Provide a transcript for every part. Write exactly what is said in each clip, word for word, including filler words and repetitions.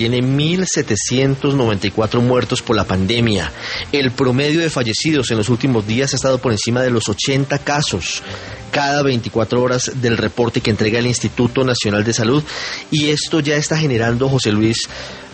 tiene mil setecientos noventa y cuatro muertos por la pandemia. El promedio de fallecidos en los últimos días ha estado por encima de los ochenta casos cada veinticuatro horas del reporte que entrega el Instituto Nacional de Salud. Y esto ya está generando, José Luis,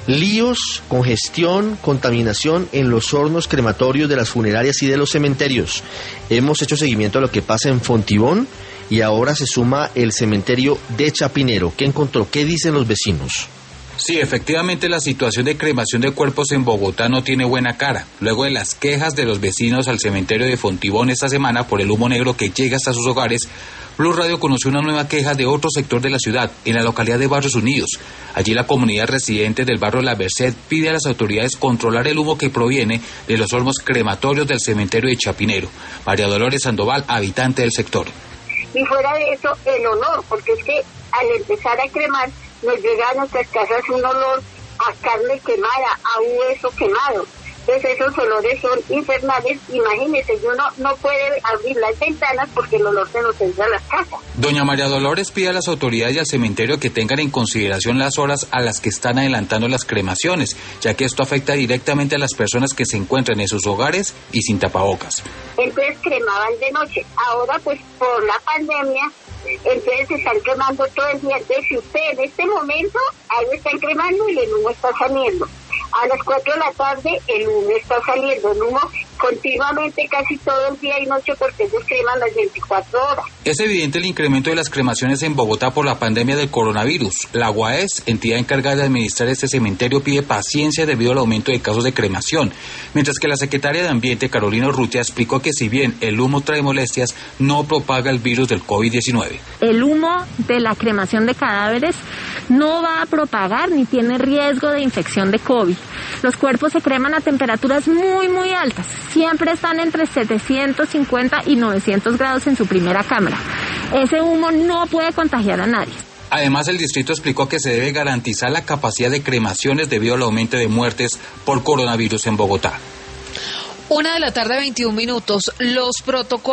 líos, congestión, contaminación en los hornos crematorios de las funerarias y de los cementerios. Hemos hecho seguimiento a lo que pasa en Fontibón y ahora se suma el cementerio de Chapinero. ¿Qué encontró? ¿Qué dicen los vecinos? Sí, efectivamente la situación de cremación de cuerpos en Bogotá no tiene buena cara. Luego de las quejas de los vecinos al cementerio de Fontibón esta semana por el humo negro que llega hasta sus hogares, Blue Radio conoció una nueva queja de otro sector de la ciudad, en la localidad de Barrios Unidos. Allí la comunidad residente del barrio La Merced pide a las autoridades controlar el humo que proviene de los hornos crematorios del cementerio de Chapinero. María Dolores Sandoval, habitante del sector. Y fuera de eso, el olor, porque es que al empezar a cremar, nos llega a nuestras casas un olor a carne quemada, a hueso quemado. Entonces esos olores son infernales. Imagínense, uno no puede abrir las ventanas porque el olor se nos entra a las casas. Doña María Dolores pide a las autoridades y al cementerio que tengan en consideración las horas a las que están adelantando las cremaciones, ya que esto afecta directamente a las personas que se encuentran en sus hogares y sin tapabocas. Entonces cremaban de noche. Ahora pues por la pandemia, entonces se están quemando todo el día. Entonces si usted en este momento, ahí están cremando y el humo está saliendo. A las cuatro de la tarde el humo está saliendo, el humo continuamente casi todo el día y noche porque ellos creman las veinticuatro horas. Es evidente el incremento de las cremaciones en Bogotá por la pandemia del coronavirus. La U A E S, entidad encargada de administrar este cementerio, pide paciencia debido al aumento de casos de cremación, mientras que la secretaria de Ambiente, Carolina Urrutia, explicó que si bien el humo trae molestias, no propaga el virus del COVID diecinueve. El humo de la cremación de cadáveres no va a propagar ni tiene riesgo de infección de COVID. Los cuerpos se creman a temperaturas muy, muy altas. Siempre están entre setecientos cincuenta y novecientos grados en su primera cámara. Ese humo no puede contagiar a nadie. Además, el distrito explicó que se debe garantizar la capacidad de cremaciones debido al aumento de muertes por coronavirus en Bogotá. Una de la tarde, veintiún minutos. Los protocolos